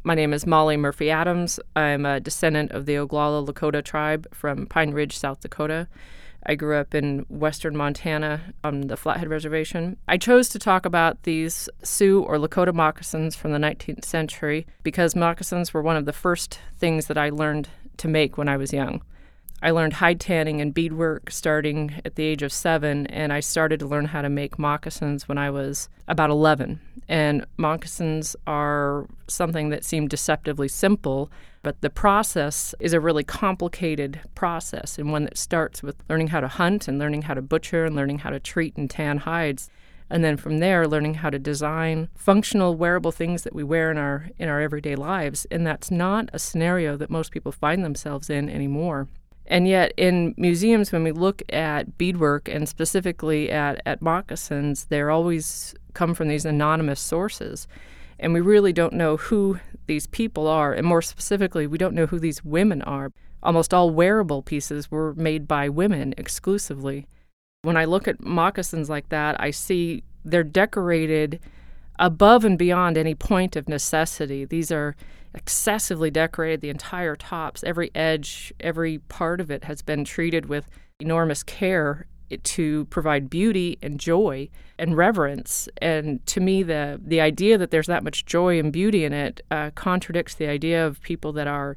My name is Molly Murphy Adams. I'm a descendant of the Oglala Lakota tribe from Pine Ridge, South Dakota. I grew up in western Montana on the Flathead Reservation. I chose to talk about these Sioux or Lakota moccasins from the 19th century because moccasins were one of the first things that I learned to make when I was young. I learned hide tanning and beadwork starting at the age of 7, and I started to learn how to make moccasins when I was about 11. And moccasins are something that seemed deceptively simple, but the process is a really complicated process, and one that starts with learning how to hunt and learning how to butcher and learning how to treat and tan hides. And then from there, learning how to design functional, wearable things that we wear in our everyday lives. And that's not a scenario that most people find themselves in anymore. And yet in museums, when we look at beadwork and specifically at moccasins, they're always come from these anonymous sources. And we really don't know who these people are. And more specifically, we don't know who these women are. Almost all wearable pieces were made by women exclusively. When I look at moccasins like that, I see they're decorated above and beyond any point of necessity. These are excessively decorated, the entire tops, every edge, every part of it has been treated with enormous care to provide beauty and joy and reverence. And to me, the idea that there's that much joy and beauty in it contradicts the idea of people that are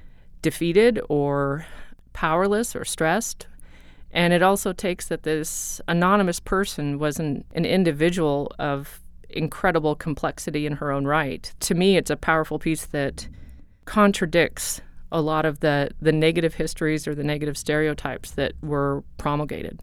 defeated or powerless or stressed. And it also takes that this anonymous person was an individual of incredible complexity in her own right. To me, it's a powerful piece that contradicts a lot of the negative histories or the negative stereotypes that were promulgated.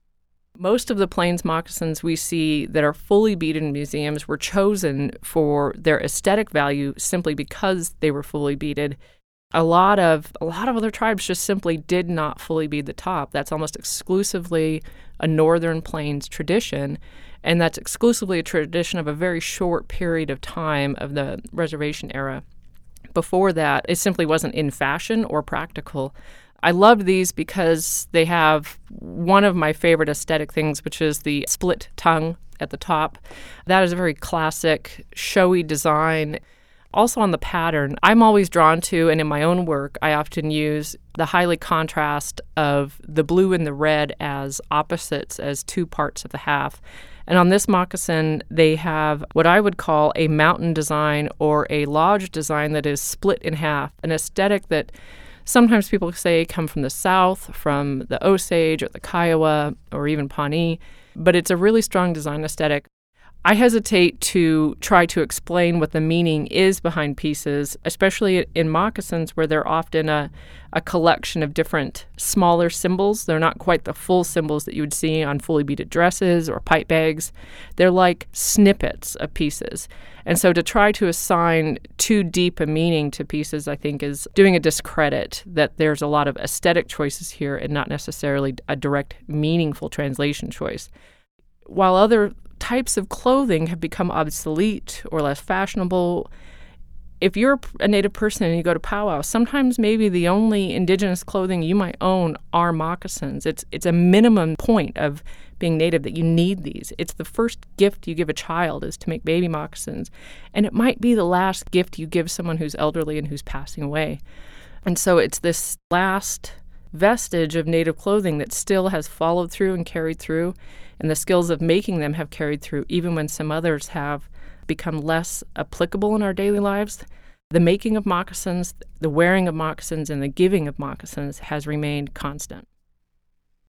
Most of the Plains moccasins we see that are fully beaded in museums were chosen for their aesthetic value simply because they were fully beaded. A lot of other tribes just simply did not fully bead the top. That's almost exclusively a Northern Plains tradition, and that's exclusively a tradition of a very short period of time of the reservation era. Before that, it simply wasn't in fashion or practical. I love these because they have one of my favorite aesthetic things, which is the split tongue at the top. That is a very classic, showy design. Also on the pattern, I'm always drawn to, and in my own work, I often use the highly contrast of the blue and the red as opposites, as two parts of the half. And on this moccasin, they have what I would call a mountain design or a lodge design that is split in half, an aesthetic that sometimes people say come from the South, from the Osage or the Kiowa or even Pawnee, but it's a really strong design aesthetic. I hesitate to try to explain what the meaning is behind pieces, especially in moccasins where they're often a collection of different smaller symbols. They're not quite the full symbols that you would see on fully beaded dresses or pipe bags. They're like snippets of pieces. And so to try to assign too deep a meaning to pieces, I think, is doing a discredit that there's a lot of aesthetic choices here and not necessarily a direct, meaningful translation choice. While other types of clothing have become obsolete or less fashionable, if you're a Native person and you go to powwow, sometimes maybe the only indigenous clothing you might own are moccasins. It's a minimum point of being Native that you need these. It's the first gift you give a child is to make baby moccasins, and it might be the last gift you give someone who's elderly and who's passing away. And so it's this last vestige of Native clothing that still has followed through and carried through, and the skills of making them have carried through even when some others have become less applicable in our daily lives. The making of moccasins, the wearing of moccasins, and the giving of moccasins has remained constant.